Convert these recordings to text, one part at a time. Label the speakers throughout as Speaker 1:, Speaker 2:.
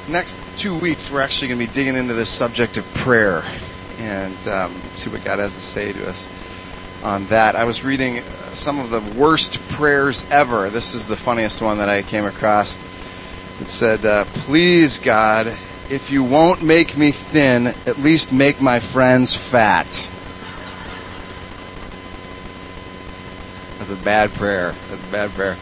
Speaker 1: next 2 weeks, we're actually going to be digging into this subject of prayer and see what God has to say to us on that. I was reading some of the worst prayers ever. This is the funniest one that I came across. It said, please, God, if you won't make me thin, at least make my friends fat. That's a bad prayer. That's a bad prayer.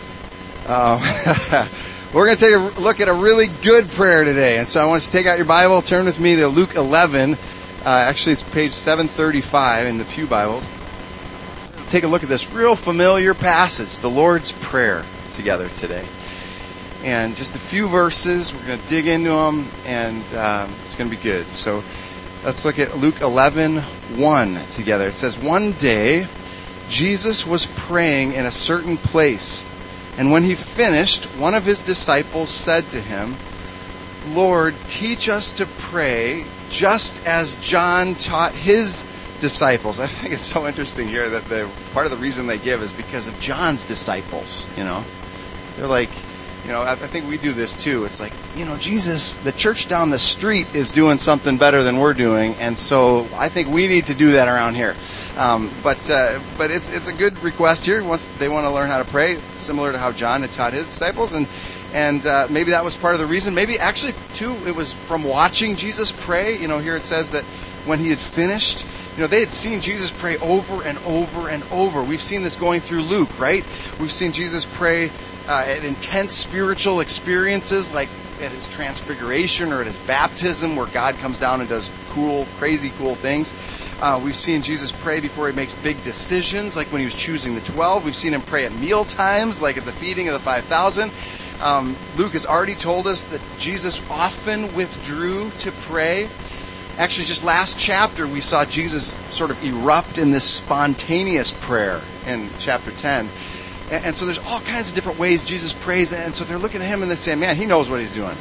Speaker 1: We're going to take a look at a really good prayer today. And so I want you to take out your Bible, turn with me to Luke 11. Actually, it's page 735 in the Pew Bible. Take a look at this real familiar passage, the Lord's Prayer, together today. And just a few verses, we're going to dig into them, and it's going to be good. So let's look at Luke 11:1 together. It says, one day, Jesus was praying in a certain place. And when he finished, one of his disciples said to him, Lord, teach us to pray just as John taught his disciples. I think it's so interesting here that part of the reason they give is because of John's disciples, They're like, I think we do this too. It's like, Jesus, the church down the street is doing something better than we're doing, and so I think we need to do that around here. But it's a good request here. They want to learn how to pray, similar to how John had taught his disciples, and maybe that was part of the reason. Maybe actually too, it was from watching Jesus pray. Here it says that when he had finished, they had seen Jesus pray over and over and over. We've seen this going through Luke, right? We've seen Jesus pray at intense spiritual experiences, like at his transfiguration or at his baptism, where God comes down and does crazy cool things. We've seen Jesus pray before he makes big decisions, like when he was choosing the 12. We've seen him pray at meal times, like at the feeding of the 5,000. Luke has already told us that Jesus often withdrew to pray. Actually, just last chapter, we saw Jesus sort of erupt in this spontaneous prayer in chapter 10. And so there's all kinds of different ways Jesus prays, and so they're looking at him and they say, man, he knows what he's doing.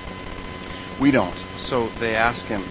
Speaker 1: We don't. So they ask him,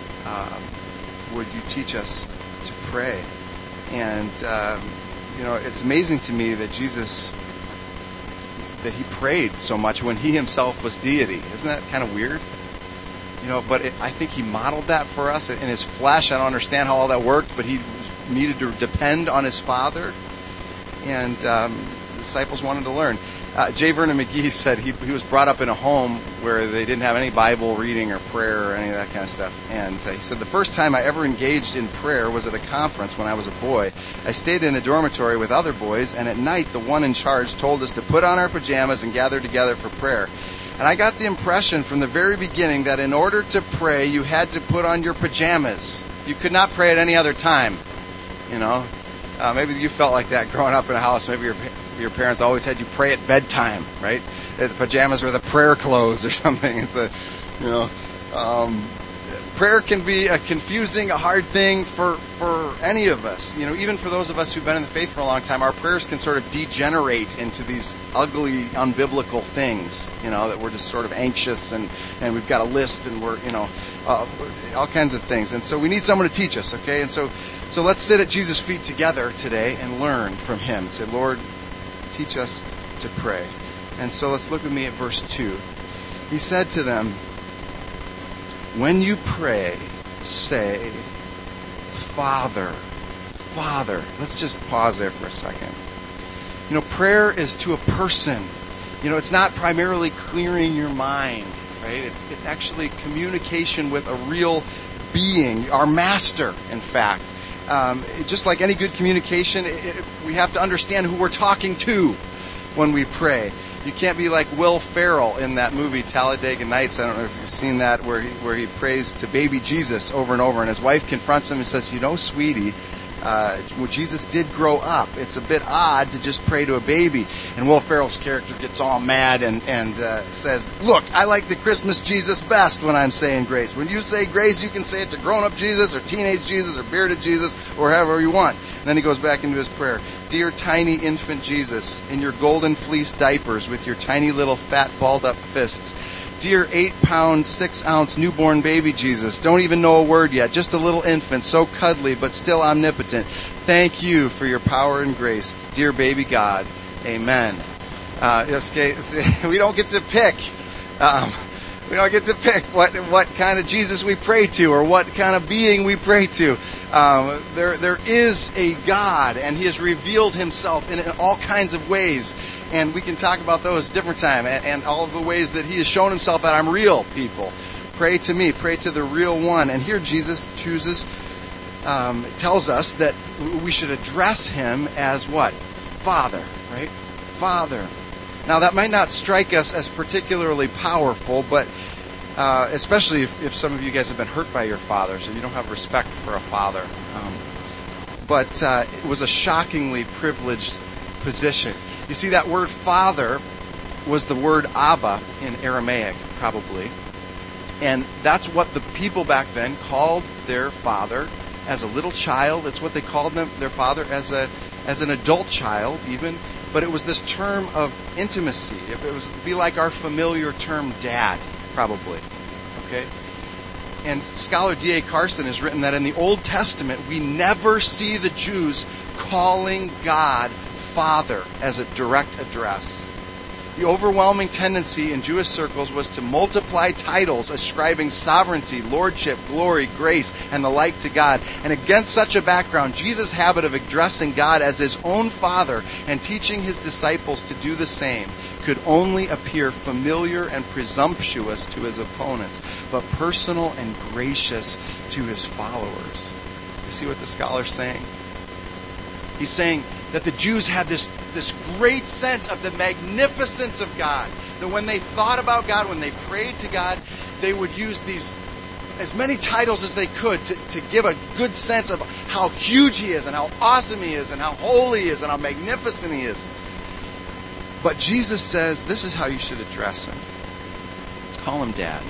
Speaker 1: would you teach us to pray? And, it's amazing to me that Jesus, that he prayed so much when he himself was deity. Isn't that kind of weird? But I think he modeled that for us in his flesh. I don't understand how all that worked, but he needed to depend on his Father. And the disciples wanted to learn. J. Vernon McGee said he was brought up in a home where they didn't have any Bible reading or prayer or any of that kind of stuff. And he said, the first time I ever engaged in prayer was at a conference when I was a boy. I stayed in a dormitory with other boys, and at night the one in charge told us to put on our pajamas and gather together for prayer. And I got the impression from the very beginning that in order to pray, you had to put on your pajamas. You could not pray at any other time, Maybe you felt like that growing up in a house. Maybe your parents always had you pray at bedtime, right? The pajamas were the prayer clothes or something. It's prayer can be a confusing, a hard thing for any of us. Even for those of us who've been in the faith for a long time, our prayers can sort of degenerate into these ugly, unbiblical things. That we're just sort of anxious and we've got a list and we're all kinds of things. And so we need someone to teach us, okay? And so let's sit at Jesus' feet together today and learn from him. Say, Lord, teach us to pray. And so let's look with me at verse 2. He said to them, when you pray, say, Father. Let's just pause there for a second. Prayer is to a person. It's not primarily clearing your mind, right? It's actually communication with a real being, our master, in fact. Just like any good communication, we have to understand who we're talking to when we pray. You can't be like Will Ferrell in that movie Talladega Nights. I don't know if you've seen that, where he prays to baby Jesus over and over, and his wife confronts him and says, sweetie, Jesus did grow up. It's a bit odd to just pray to a baby. And Will Ferrell's character gets all mad and says, look, I like the Christmas Jesus best when I'm saying grace. When you say grace, you can say it to grown-up Jesus or teenage Jesus or bearded Jesus or however you want. And then he goes back into his prayer. Dear tiny infant Jesus, in your golden fleece diapers with your tiny little fat balled up fists. Dear 8-pound, 6-ounce newborn baby Jesus, don't even know a word yet, just a little infant, so cuddly but still omnipotent. Thank you for your power and grace, dear baby God. Amen. We don't get to pick We don't get to pick what kind of Jesus we pray to or what kind of being we pray to. There is a God, and He has revealed Himself in all kinds of ways. And we can talk about those different time and all of the ways that He has shown Himself that I'm real, people. Pray to me, pray to the real one. And here Jesus tells us that we should address Him as what? Father, right? Father. Now, that might not strike us as particularly powerful, but especially if some of you guys have been hurt by your fathers and you don't have respect for a father. But it was a shockingly privileged position. You see, that word father was the word Abba in Aramaic, probably. And that's what the people back then called their father as a little child. It's what they called their father as an adult child, even. But it was this term of intimacy. It was be like our familiar term dad, probably. Okay? And scholar D.A. Carson has written that in the Old Testament, we never see the Jews calling God Father as a direct address. The overwhelming tendency in Jewish circles was to multiply titles ascribing sovereignty, lordship, glory, grace, and the like to God. And against such a background, Jesus' habit of addressing God as His own Father and teaching His disciples to do the same could only appear familiar and presumptuous to His opponents, but personal and gracious to His followers. You see what the scholar's saying? He's saying that the Jews had this great sense of the magnificence of God. That when they thought about God, when they prayed to God, they would use as many titles as they could to give a good sense of how huge He is and how awesome He is and how holy He is and how magnificent He is. But Jesus says this is how you should address Him. Call Him Dad.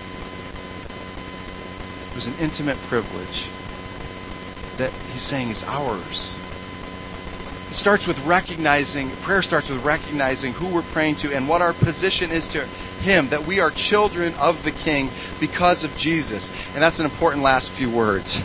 Speaker 1: It was an intimate privilege that He's saying is ours. Prayer starts with recognizing who we're praying to and what our position is to Him, that we are children of the King because of Jesus. And that's an important last few words.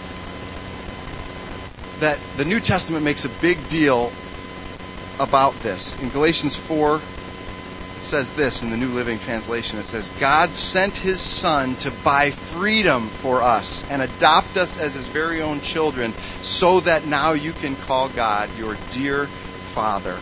Speaker 1: That the New Testament makes a big deal about this. In Galatians 4, it says this in the New Living Translation. It says, God sent His Son to buy freedom for us and adopt us as His very own children so that now you can call God your dear Father.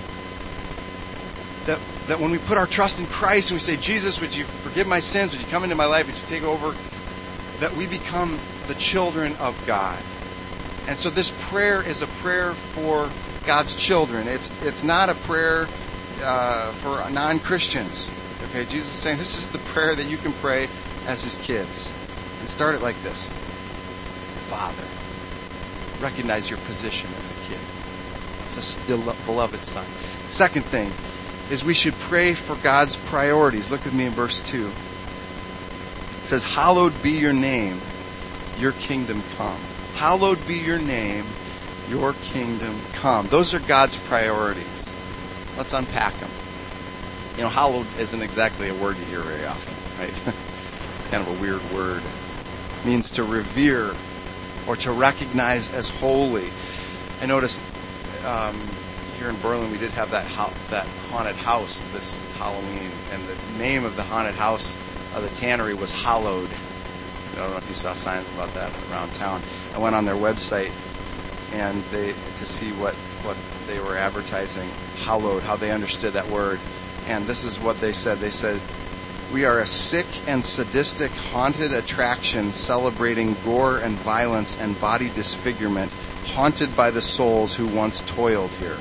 Speaker 1: That when we put our trust in Christ and we say, Jesus, would you forgive my sins? Would you come into my life? Would you take over? That we become the children of God. And so this prayer is a prayer for God's children. It's not a prayer for non-Christians. Okay, Jesus is saying this is the prayer that you can pray as His kids. And start it like this. Father, recognize your position as a kid, as a beloved son. Second thing is we should pray for God's priorities. Look with me in verse 2. It says, hallowed be your name, your kingdom come. Hallowed be your name, your kingdom come. Those are God's priorities. Let's unpack them. You know, hallowed isn't exactly a word you hear very often, right? It's kind of a weird word. It means to revere or to recognize as holy. I noticed here in Berlin we did have that haunted house this Halloween, and the name of the haunted house of the tannery was Hallowed. I don't know if you saw signs about that around town. I went on their website and to see what they were advertising, hallowed, how they understood that word. And this is what they said. They said, we are a sick and sadistic haunted attraction celebrating gore and violence and body disfigurement, haunted by the souls who once toiled here.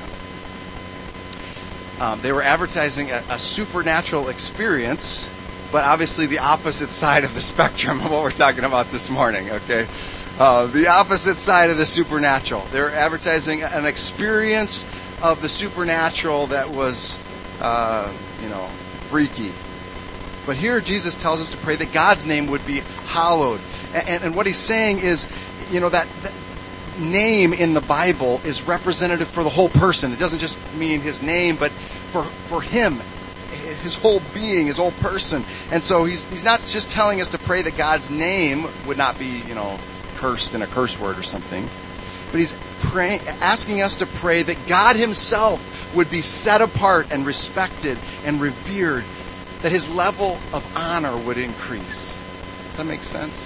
Speaker 1: They were advertising a supernatural experience, but obviously the opposite side of the spectrum of what we're talking about this morning, okay? The opposite side of the supernatural. They're advertising an experience of the supernatural that was, freaky. But here Jesus tells us to pray that God's name would be hallowed. And what He's saying is, that name in the Bible is representative for the whole person. It doesn't just mean His name, but for Him, His whole being, His whole person. And so He's not just telling us to pray that God's name would not be, cursed in a curse word or something, but He's asking us to pray that God Himself would be set apart and respected and revered that his level of honor would increase. Does that make sense?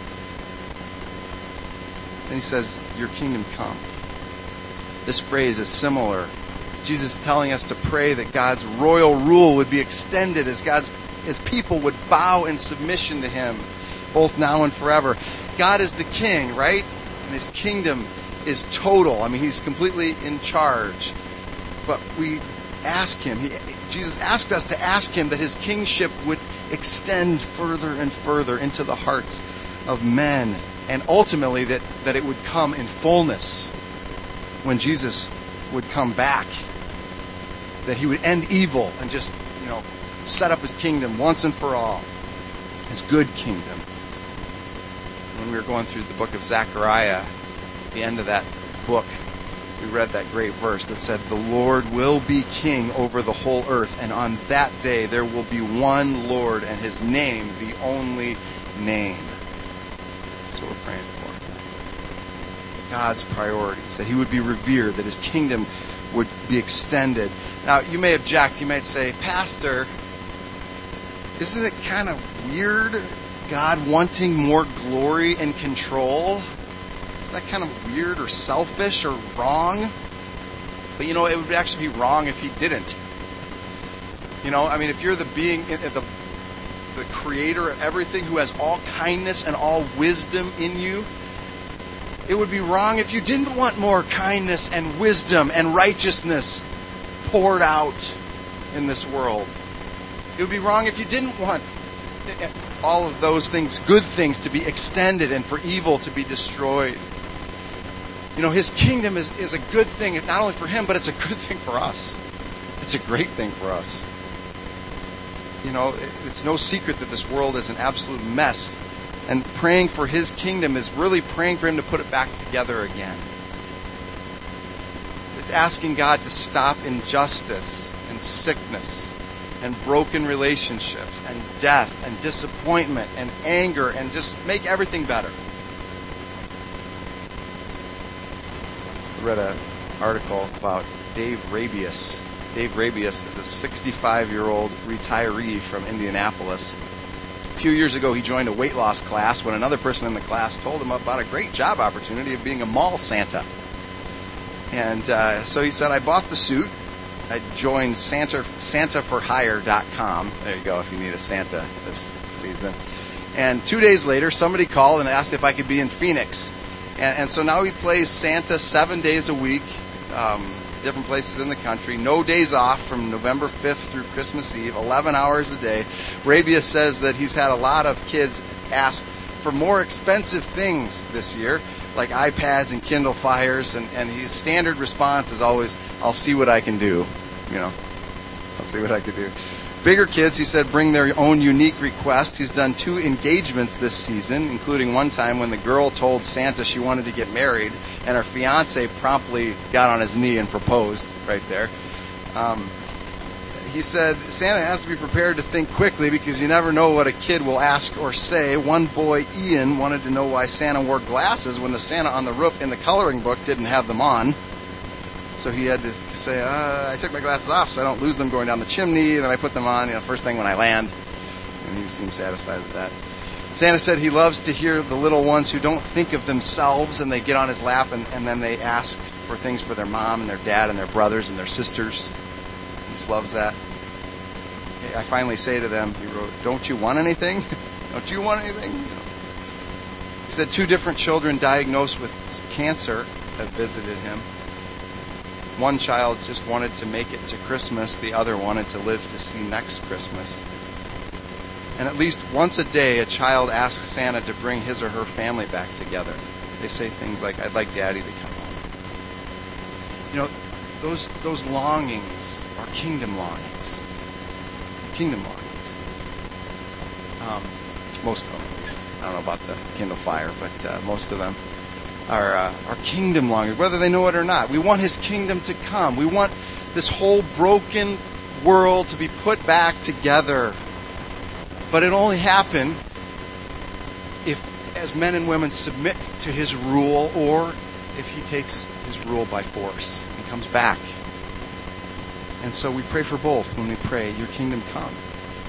Speaker 1: Then he says, your kingdom come. This phrase is similar. Jesus is telling us to pray that God's royal rule would be extended as his people would bow in submission to him, both now and forever. God is the king, right? And his kingdom is total. I mean, he's completely in charge. But we ask him, Jesus asked us to ask him that his kingship would extend further and further into the hearts of men, and ultimately that it would come in fullness when Jesus would come back, that he would end evil and just, set up his kingdom once and for all, his good kingdom. When we were going through the book of Zechariah, at the end of that book, we read that great verse that said, the Lord will be king over the whole earth, and on that day there will be one Lord, and his name the only name. That's what we're praying for. God's priorities, that he would be revered, that his kingdom would be extended. Now, you may object, you might say, Pastor, isn't it kind of weird, God wanting more glory and control? Isn't that kind of weird or selfish or wrong? But it would actually be wrong if he didn't. If you're the being, the creator of everything, who has all kindness and all wisdom in you, it would be wrong if you didn't want more kindness and wisdom and righteousness poured out in this world. It would be wrong if you didn't want all of those things, good things, to be extended and for evil to be destroyed. His kingdom is a good thing, not only for him, but it's a good thing for us. It's a great thing for us. It's no secret that this world is an absolute mess. And praying for his kingdom is really praying for him to put it back together again. It's asking God to stop injustice and sickness and broken relationships and death and disappointment and anger, and just make everything better. I read an article about Dave Rabius. Dave Rabius is a 65-year-old retiree from Indianapolis. A few years ago, he joined a weight loss class when another person in the class told him about a great job opportunity of being a mall Santa. And so he said, I bought the suit. I joined SantaForHire.com. There you go, if you need a Santa this season. And 2 days later, somebody called and asked if I could be in Phoenix. And so now he plays Santa 7 days a week, different places in the country, no days off from November 5th through Christmas Eve, 11 hours a day. Rabius says that he's had a lot of kids ask for more expensive things this year, like iPads and Kindle Fires, and his standard response is always, I'll see what I can do. I'll see what I can do. Bigger kids, he said, bring their own unique requests. He's done 2 engagements this season, including one time when the girl told Santa she wanted to get married, and her fiance promptly got on his knee and proposed right there. He said Santa has to be prepared to think quickly because you never know what a kid will ask or say. One boy, Ian, wanted to know why Santa wore glasses when the Santa on the roof in the coloring book didn't have them on. So he had to say, I took my glasses off so I don't lose them going down the chimney. Then I put them on, first thing when I land. And he seemed satisfied with that. Santa said he loves to hear the little ones who don't think of themselves, and they get on his lap and then they ask for things for their mom and their dad and their brothers and their sisters. He just loves that. I finally say to them, he wrote, don't you want anything? Don't you want anything? He said 2 different children diagnosed with cancer have visited him. One child just wanted to make it to Christmas. The other wanted to live to see next Christmas. And at least once a day, a child asks Santa to bring his or her family back together. They say things like, I'd like Daddy to come home. Those longings are kingdom longings. Kingdom longings. Most of them, at least. I don't know about the Kindle Fire, but most of them are kingdom longings, whether they know it or not. We want his kingdom to come. We want this whole broken world to be put back together. But it only happen if, as men and women, submit to his rule, or if he takes his rule by force and comes back. And so we pray for both when we pray, your kingdom come.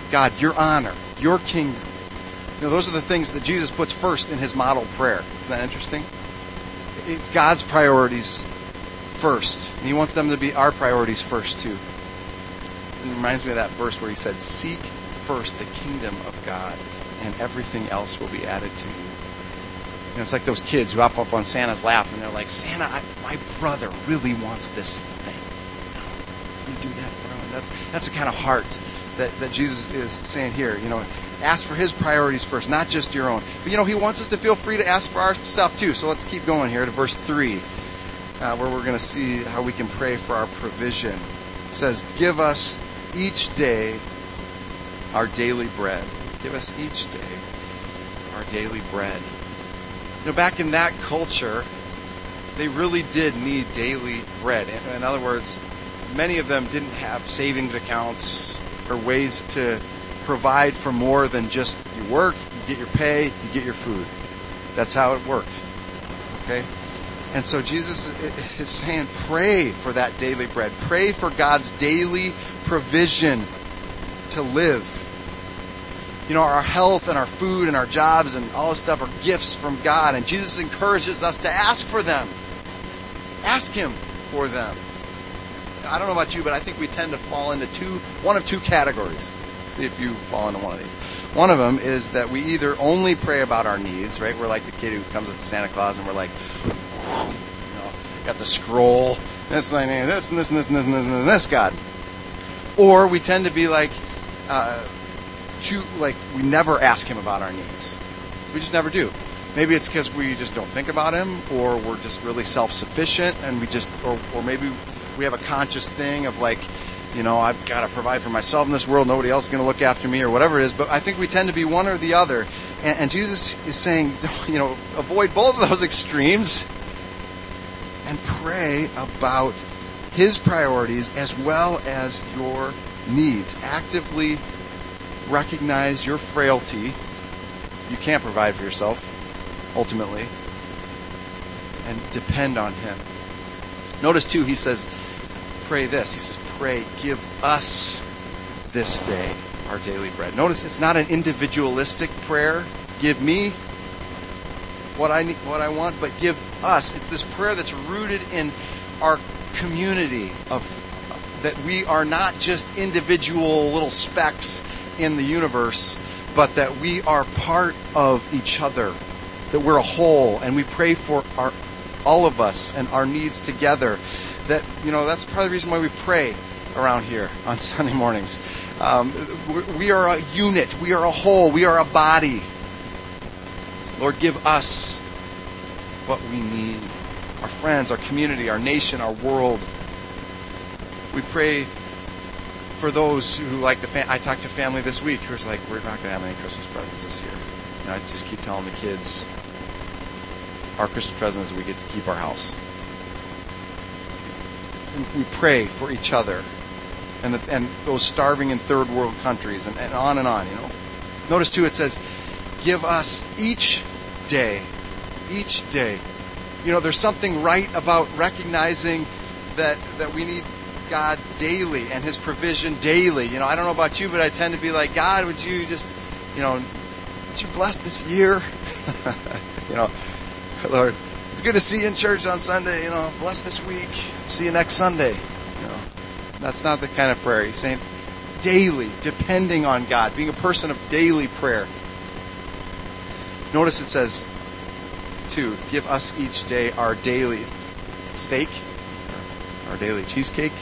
Speaker 1: God, your honor, your kingdom. Those are the things that Jesus puts first in his model prayer. Isn't that interesting? It's God's priorities first. And he wants them to be our priorities first too. It reminds me of that verse where he said, seek first the kingdom of God, and everything else will be added to you. It's like those kids who hop up on Santa's lap and they're like, Santa, my brother really wants this thing. You do that, bro. That's the kind of heart that Jesus is saying here. Ask for his priorities first, not just your own. But he wants us to feel free to ask for our stuff too. So let's keep going here to verse 3, where we're going to see how we can pray for our provision. It says, give us each day our daily bread. Give us each day our daily bread. Back in that culture, they really did need daily bread. In other words, many of them didn't have savings accounts or ways to provide for more than just you work, you get your pay, you get your food. That's how it worked. Okay? And so Jesus is saying, pray for that daily bread. Pray for God's daily provision to live. Our health and our food and our jobs and all this stuff are gifts from God. And Jesus encourages us to ask for them. Ask him for them. I don't know about you, but I think we tend to fall into one of two categories. See if you fall into one of these. One of them is that we either only pray about our needs, right? We're like the kid who comes up to Santa Claus and we're like, got the scroll, this, and this, and this, and this, and this, and this, and this, God. Or we tend to be like we never ask him about our needs. We just never do. Maybe it's because we just don't think about him, or we're just really self-sufficient, and or maybe we have a conscious thing of like, I've got to provide for myself in this world. Nobody else is going to look after me, or whatever it is. But I think we tend to be one or the other. And Jesus is saying, avoid both of those extremes and pray about his priorities as well as your needs. Actively recognize your frailty. You can't provide for yourself, ultimately, and depend on him. Notice too, he says, pray this. He says, pray, give us this day our daily bread. Notice it's not an individualistic prayer. Give me what I need, what I want, but give us. It's this prayer that's rooted in our community that we are not just individual little specks in the universe, but that we are part of each other, that we're a whole, and we pray for all of us and our needs together. That's part of the reason why we pray around here on Sunday mornings. We are a unit, we are a whole, we are a body. Lord, give us what we need, our friends, our community, our nation, our world. We pray for those who like I talked to family this week who's like, we're not going to have any Christmas presents this year. I just keep telling the kids, our Christmas present is we get to keep our house. We pray for each other and those starving in third world countries and on and on. Notice too, it says, give us each day. Each day. There's something right about recognizing that we need God daily and his provision daily. I don't know about you, but I tend to be like, God, would you just, would you bless this year? Lord, it's good to see you in church on Sunday. Bless this week. See you next Sunday. That's not the kind of prayer. He's saying daily, depending on God, being a person of daily prayer. Notice it says, too, give us each day our daily steak, our daily cheesecake.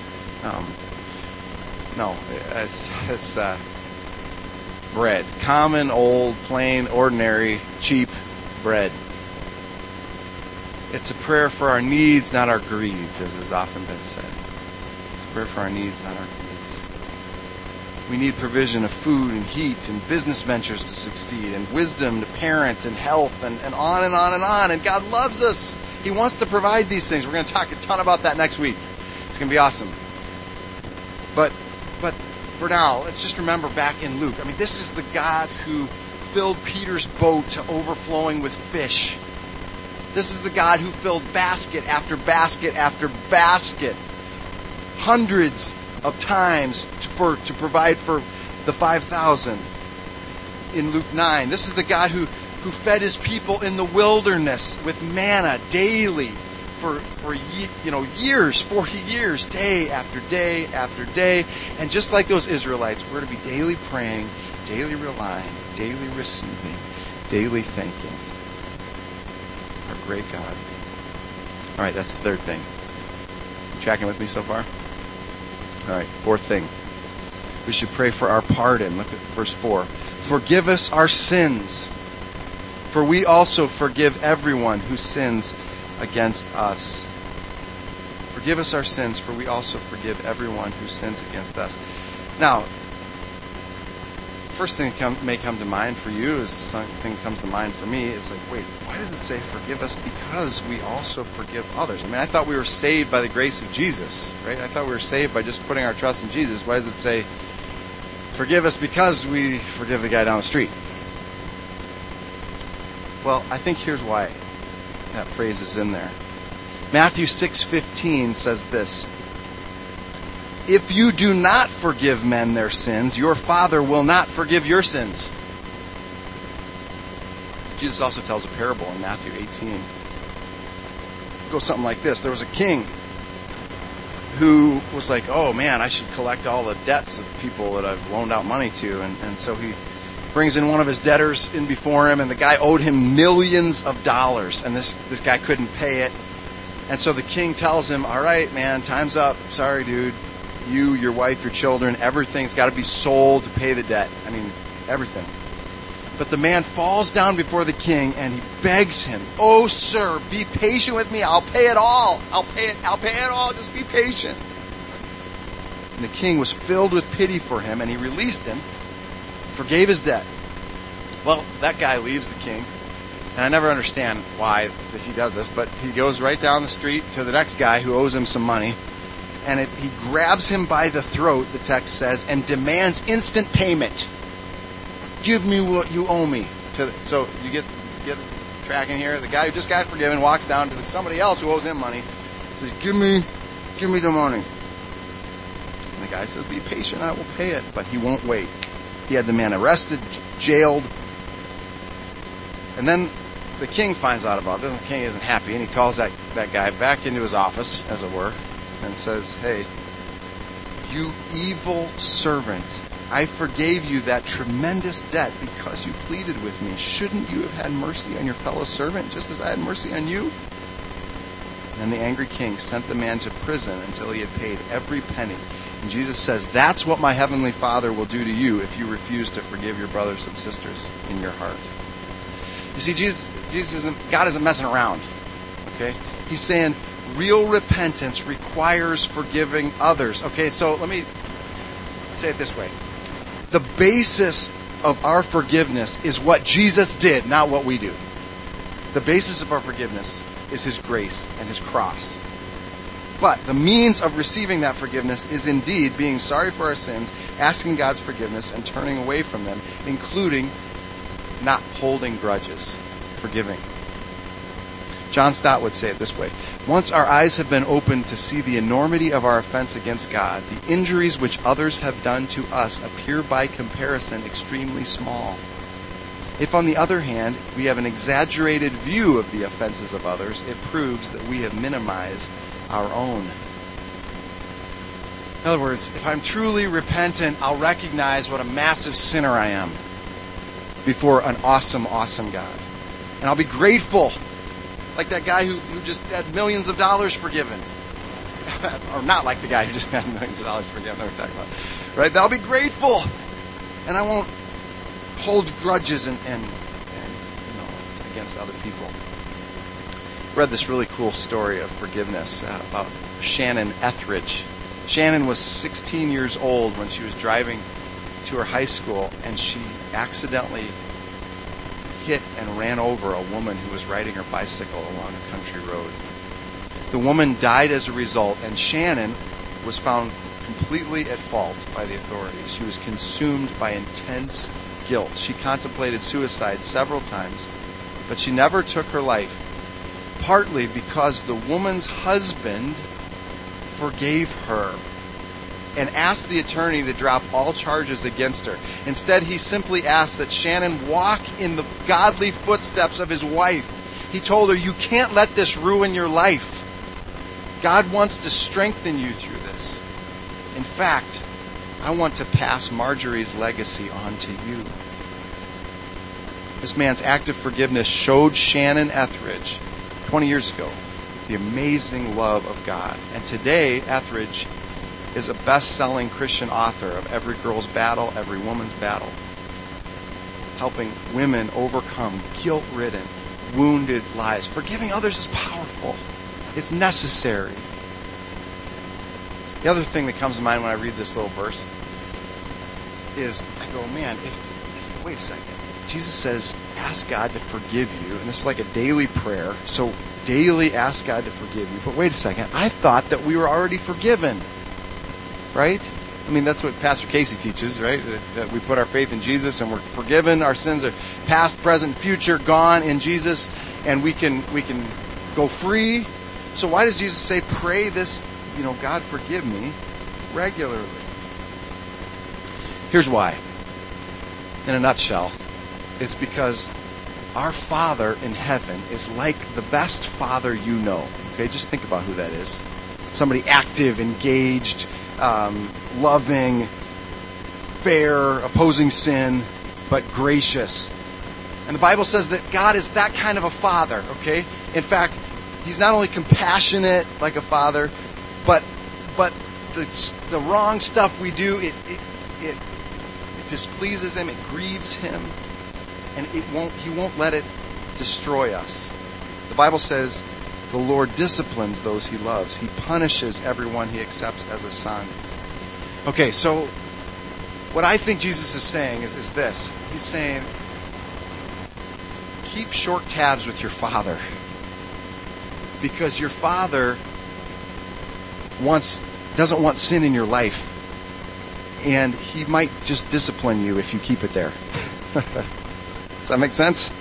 Speaker 1: No, it's bread. Common, old, plain, ordinary, cheap bread. It's a prayer for our needs, not our greeds, as has often been said. It's a prayer for our needs, not our greeds. We need provision of food and heat and business ventures to succeed, and wisdom to parents and health and on and on and on. And God loves us. He wants to provide these things. We're going to talk a ton about that next week. It's going to be awesome. But for now, let's just remember back in Luke. This is the God who filled Peter's boat to overflowing with fish. This is the God who filled basket after basket after basket, hundreds of times to provide for the 5,000 in Luke 9. This is the God who fed his people in the wilderness with manna daily for years, 40 years, day after day after day. And just like those Israelites, we're to be daily praying, daily relying, daily receiving, daily thanking. Our great God. All right, that's the third thing. You tracking with me so far? All right, fourth thing. We should pray for our pardon. Look at verse 4. Forgive us our sins, for we also forgive everyone who sins against us. Forgive us our sins, for we also forgive everyone who sins against us. Now, first thing that may come to mind for you is something that comes to mind for me. It's like, wait, why does it say forgive us because we also forgive others? I mean, I thought we were saved by the grace of Jesus, right? I thought we were saved by just putting our trust in Jesus. Why does it say forgive us because we forgive the guy down the street? Well, I think here's why that phrase is in there. Matthew 6:15 says this: if you do not forgive men their sins, your Father will not forgive your sins. Jesus also tells a parable in Matthew 18. It goes something like this. There was a king who was like, oh man, I should collect all the debts of people that I've loaned out money to. And so he brings in one of his debtors in before him, and the guy owed him millions of dollars, and this guy couldn't pay it. And so the king tells him, all right, man, time's up. Sorry, dude. You, your wife, your children, everything's got to be sold to pay the debt. I mean, everything. But the man falls down before the king and he begs him, oh, sir, be patient with me. I'll pay it all. I'll pay it all. Just be patient. And the king was filled with pity for him, and he released him, forgave his debt. Well, that guy leaves the king. And I never understand why if he does this, but he goes right down the street to the next guy who owes him some money. And he grabs him by the throat, the text says, and demands instant payment. Give me what you owe me. So you get tracking here. The guy who just got forgiven walks down to somebody else who owes him money. Says, give me the money. And the guy says, be patient, I will pay it. But he won't wait. He had the man arrested, jailed. And then the king finds out about this. The king isn't happy, and he calls that guy back into his office, as it were, and says, hey, you evil servant, I forgave you that tremendous debt because you pleaded with me. Shouldn't you have had mercy on your fellow servant just as I had mercy on you? And the angry king sent the man to prison until he had paid every penny. And Jesus says, that's what my heavenly Father will do to you if you refuse to forgive your brothers and sisters in your heart. You see, God isn't messing around. Okay? He's saying real repentance requires forgiving others. Okay, so let me say it this way. The basis of our forgiveness is what Jesus did, not what we do. The basis of our forgiveness is His grace and His cross. But the means of receiving that forgiveness is indeed being sorry for our sins, asking God's forgiveness, and turning away from them, including not holding grudges, forgiving. John Stott would say it this way: once our eyes have been opened to see the enormity of our offense against God, the injuries which others have done to us appear by comparison extremely small. If, on the other hand, we have an exaggerated view of the offenses of others, it proves that we have minimized our own. In other words, if I'm truly repentant, I'll recognize what a massive sinner I am before an awesome, awesome God. And I'll be grateful, like that guy who just had millions of dollars forgiven. Or not like the guy who just had millions of dollars forgiven that we're talking about. Right? I'll be grateful. And I won't hold grudges and against other people. I read this really cool story of forgiveness about Shannon Etheridge. Shannon was 16 years old when she was driving to her high school, and she accidentally hit and ran over a woman who was riding her bicycle along a country road. The woman died as a result, and Shannon was found completely at fault by the authorities. She was consumed by intense guilt. She contemplated suicide several times, but she never took her life, partly because the woman's husband forgave her and asked the attorney to drop all charges against her. Instead, he simply asked that Shannon walk in the godly footsteps of his wife. He told her, you can't let this ruin your life. God wants to strengthen you through this. In fact, I want to pass Marjorie's legacy on to you. This man's act of forgiveness showed Shannon Ethridge 20 years ago the amazing love of God. And today, Ethridge is a best-selling Christian author of Every Girl's Battle, Every Woman's Battle, helping women overcome guilt-ridden, wounded lives. Forgiving others is powerful. It's necessary. The other thing that comes to mind when I read this little verse is, I go, man, wait a second. Jesus says, ask God to forgive you. And this is like a daily prayer. So daily ask God to forgive you. But wait a second. I thought that we were already forgiven. Right? I mean, that's what Pastor Casey teaches, right? That we put our faith in Jesus and we're forgiven. Our sins are past, present, future, gone in Jesus. And we can go free. So why does Jesus say, pray this, God forgive me regularly? Here's why. In a nutshell, it's because our Father in heaven is like the best father you know. Okay, just think about who that is. Somebody active, engaged, loving, fair, opposing sin, but gracious. And the Bible says that God is that kind of a father, okay? In fact, He's not only compassionate like a father, but the wrong stuff we do, it displeases Him, it grieves Him, and He won't let it destroy us. The Bible says the Lord disciplines those He loves. He punishes everyone He accepts as a son. Okay, so what I think Jesus is saying is this. He's saying, keep short tabs with your Father, because your Father doesn't want sin in your life, and He might just discipline you if you keep it there. Does that make sense?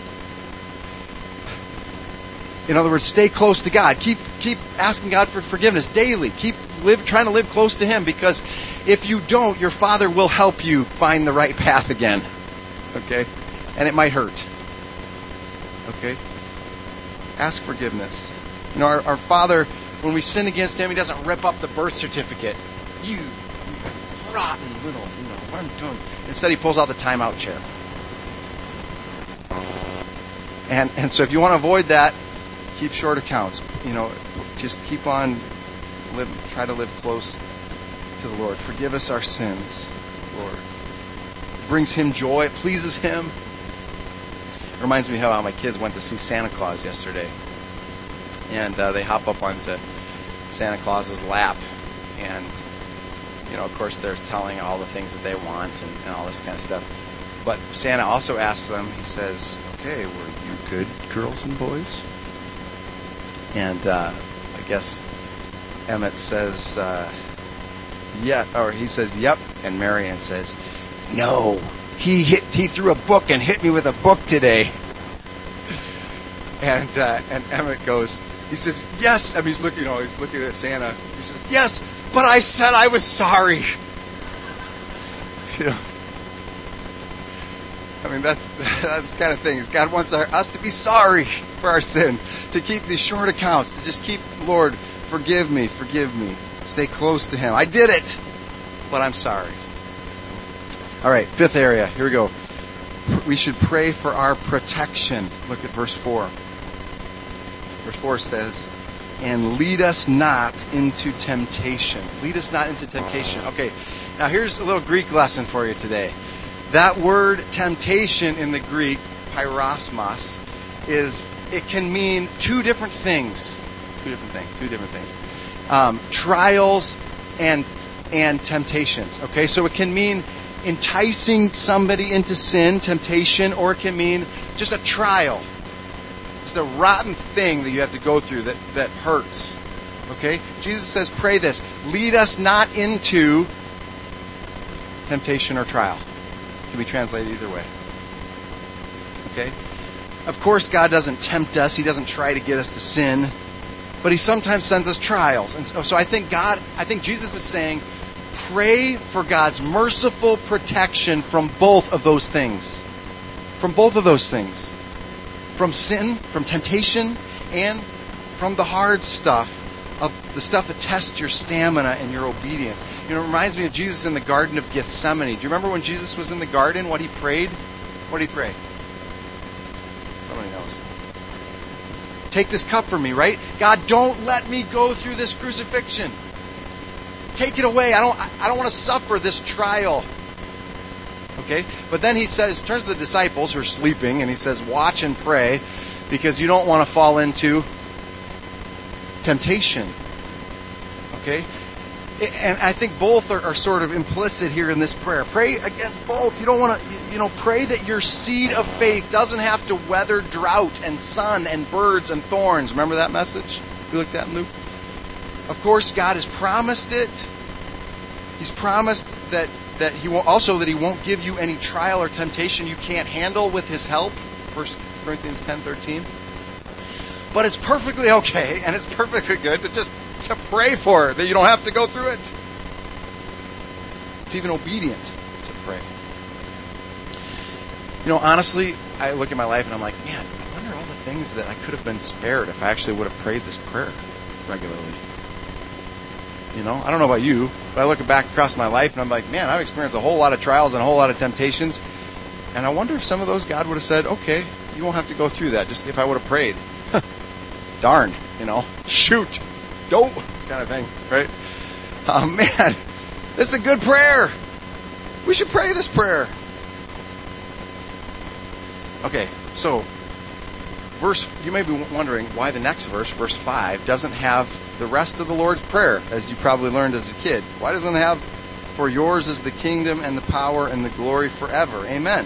Speaker 1: In other words, stay close to God. Keep asking God for forgiveness daily. Keep trying to live close to Him, because if you don't, your Father will help you find the right path again. Okay? And it might hurt. Okay? Ask forgiveness. Our Father, when we sin against Him, He doesn't rip up the birth certificate. You rotten little, what I'm doing. Instead, He pulls out the timeout chair. And so if you want to avoid that, keep short accounts. Just keep on try to live close to the Lord. Forgive us our sins, Lord. It brings Him joy. It pleases Him. It reminds me how my kids went to see Santa Claus yesterday. And they hop up onto Santa Claus's lap. And, of course, they're telling all the things that they want and all this kind of stuff. But Santa also asks them, he says, okay, were you good girls and boys? And I guess Emmett says, yeah, or he says, yep. And Marianne says, no, he threw a book and hit me with a book today. And Emmett goes, he says, yes. I mean, he's looking at Santa. He says, yes, but I said I was sorry. I mean, that's the kind of thing. God wants us to be sorry for our sins, to keep these short accounts, to just keep, Lord, forgive me. Stay close to Him. I did it, but I'm sorry. All right, fifth area. Here we go. We should pray for our protection. Look at verse 4. Verse 4 says, and lead us not into temptation. Lead us not into temptation. Okay, now here's a little Greek lesson for you today. That word temptation in the Greek, pyrosmos, it can mean two different things. Trials and temptations. Okay, so it can mean enticing somebody into sin, temptation, or it can mean just a trial. Just a rotten thing that you have to go through that hurts. Okay? Jesus says, pray this. Lead us not into temptation or trial. It can be translated either way. Okay? Of course, God doesn't tempt us. He doesn't try to get us to sin. But He sometimes sends us trials. And so I think Jesus is saying, pray for God's merciful protection from both of those things. From both of those things. From sin, from temptation, and from the hard stuff, of the stuff that tests your stamina and your obedience. It reminds me of Jesus in the Garden of Gethsemane. Do you remember when Jesus was in the garden, what he prayed? What did he pray? Somebody knows. Take this cup from me, right? God, don't let me go through this crucifixion. Take it away. I don't want to suffer this trial. Okay? But then he says, turns to the disciples who are sleeping, and he says, watch and pray, because you don't want to fall into temptation. Okay? And I think both are sort of implicit here in this prayer. Pray against both. You don't want to, pray that your seed of faith doesn't have to weather drought and sun and birds and thorns. Remember that message we looked at in Luke? Of course, God has promised it. He's promised that he won't give you any trial or temptation you can't handle with his help. 1 Corinthians 10:13. But it's perfectly okay, and it's perfectly good to pray for it, that you don't have to go through it. It's even obedient to pray. Honestly, I look at my life and I'm like, man, I wonder all the things that I could have been spared if I actually would have prayed this prayer regularly. I don't know about you, but I look back across my life and I'm like, man, I've experienced a whole lot of trials and a whole lot of temptations. And I wonder if some of those God would have said, okay, you won't have to go through that, just if I would have prayed. Darn, shoot, don't, kind of thing, right? Oh, man, this is a good prayer. We should pray this prayer. Okay, so, you may be wondering why the next verse, verse 5, doesn't have the rest of the Lord's Prayer, as you probably learned as a kid. Why doesn't it have, for yours is the kingdom and the power and the glory forever? Amen.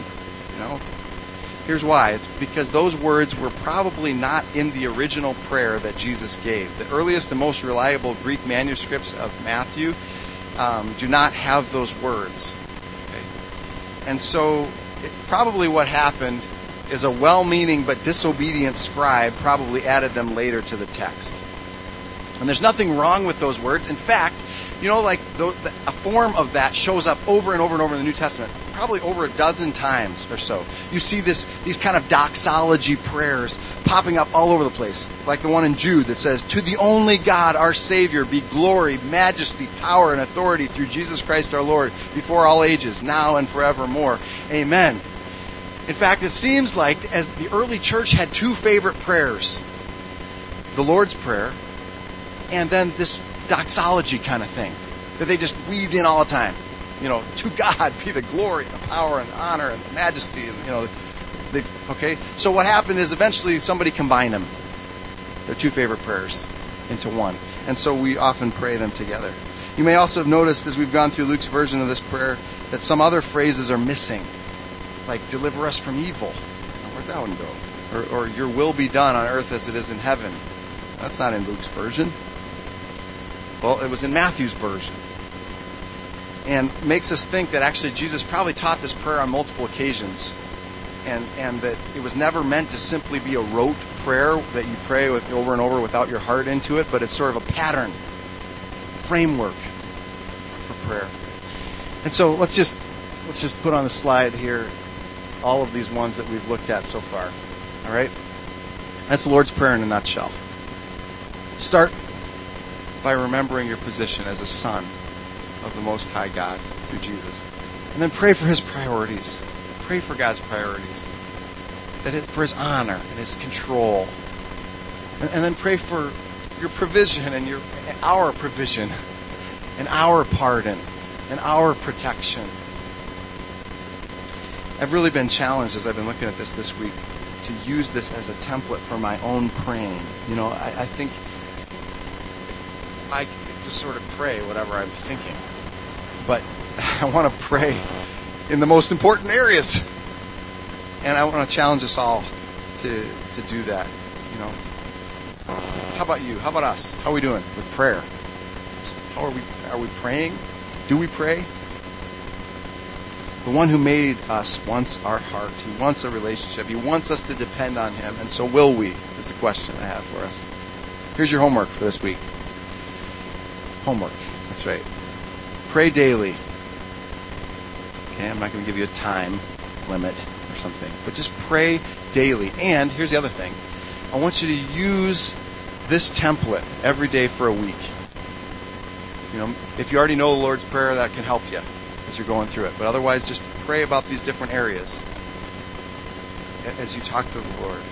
Speaker 1: Here's why. It's because those words were probably not in the original prayer that Jesus gave. The earliest and most reliable Greek manuscripts of Matthew do not have those words. Okay? And so probably what happened is a well-meaning but disobedient scribe probably added them later to the text. And there's nothing wrong with those words. In fact, a form of that shows up over and over and over in the New Testament, probably over a dozen times or so. You see these kind of doxology prayers popping up all over the place, like the one in Jude that says, to the only God, our Savior, be glory, majesty, power, and authority through Jesus Christ our Lord, before all ages, now and forevermore. Amen. In fact, it seems like as the early church had two favorite prayers, the Lord's Prayer, and then this doxology kind of thing that they just weaved in all the time. To God be the glory, the power, and the honor, and the majesty. And, okay? So what happened is eventually somebody combined them, their two favorite prayers, into one. And so we often pray them together. You may also have noticed as we've gone through Luke's version of this prayer that some other phrases are missing, like deliver us from evil. Where'd that one go? Or your will be done on earth as it is in heaven. That's not in Luke's version. Well, it was in Matthew's version. And makes us think that actually Jesus probably taught this prayer on multiple occasions. And that it was never meant to simply be a rote prayer that you pray with over and over without your heart into it, but it's sort of a pattern, framework for prayer. And so let's just put on the slide here all of these ones that we've looked at so far. All right? That's the Lord's Prayer in a nutshell. Start by remembering your position as a son of the Most High God through Jesus. And then pray for His priorities. Pray for God's priorities. For His honor and His control. And then pray for your provision and our provision and our pardon and our protection. I've really been challenged as I've been looking at this week to use this as a template for my own praying. I think I just sort of pray whatever I'm thinking. But I want to pray in the most important areas. And I want to challenge us all to do that. How about you? How about us? How are we doing with prayer? How are we praying? Do we pray? The one who made us wants our heart. He wants a relationship. He wants us to depend on Him. And so will we, is the question I have for us. Here's your homework for this week. Homework. That's right. Pray daily. Okay, I'm not going to give you a time limit or something, but just pray daily. And here's the other thing. I want you to use this template every day for a week. If you already know the Lord's Prayer, that can help you as you're going through it. But otherwise, just pray about these different areas as you talk to the Lord.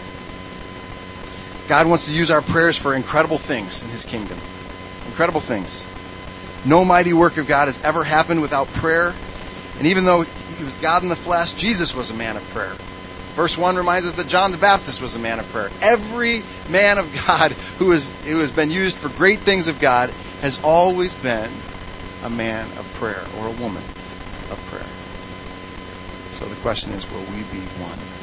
Speaker 1: God wants to use our prayers for incredible things in His kingdom. Incredible things. No mighty work of God has ever happened without prayer. And even though He was God in the flesh, Jesus was a man of prayer. Verse 1 reminds us that John the Baptist was a man of prayer. Every man of God who has been used for great things of God has always been a man of prayer or a woman of prayer. So the question is, will we be one?